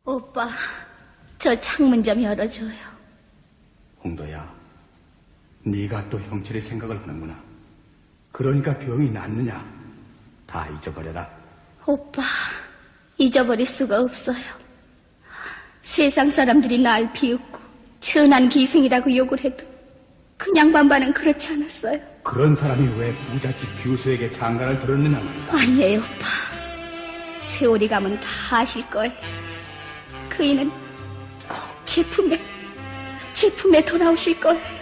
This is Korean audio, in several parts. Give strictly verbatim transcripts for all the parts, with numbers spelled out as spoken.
오빠, 저 창문 좀 열어줘요. 홍도야, 네가 또 형철의 생각을 하는구나. 그러니까 병이 낫느냐? 다 잊어버려라. 오빠, 잊어버릴 수가 없어요. 세상 사람들이 날 비웃고 천한 기생이라고 욕을 해도 그냥 반반은 그렇지 않았어요. 그런 사람이 왜 부잣집 교수에게 장가를 들었느냐 말이다. 아니에요, 오빠. 세월이 가면 다 아실 거예요. 그이는 꼭 제품에, 제품에 돌아오실 거예요.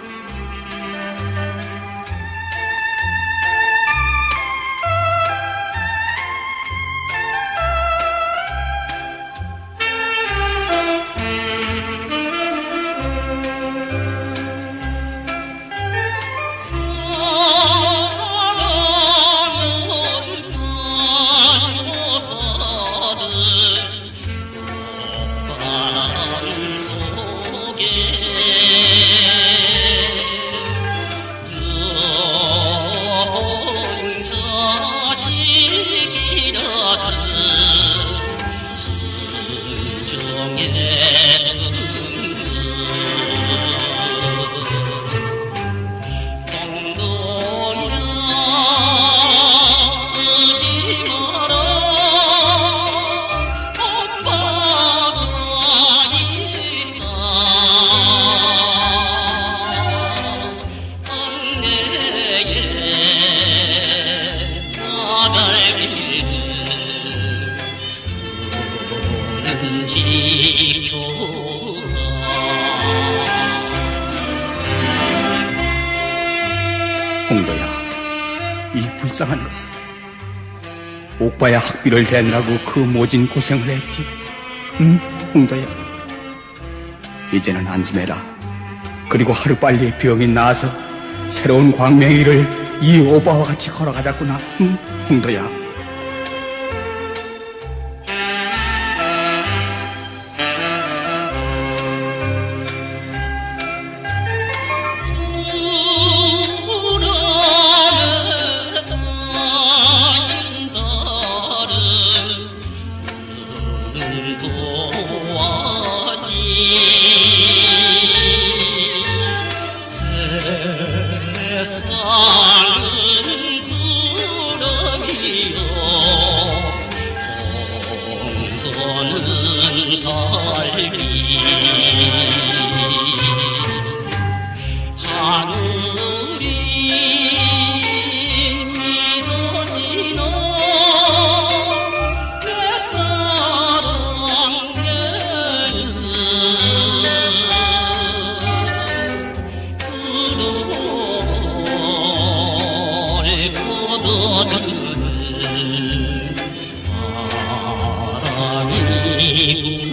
홍도야, 이 불쌍한 것은 옥바야 학비를 대느라고 그 모진 고생을 했지. 응, 홍도야. 이제는 안심해라. 그리고 하루빨리 병이 나아서 새로운 광명이를 이 오바와 같이 걸어가자꾸나. 응, 홍도야. 바람이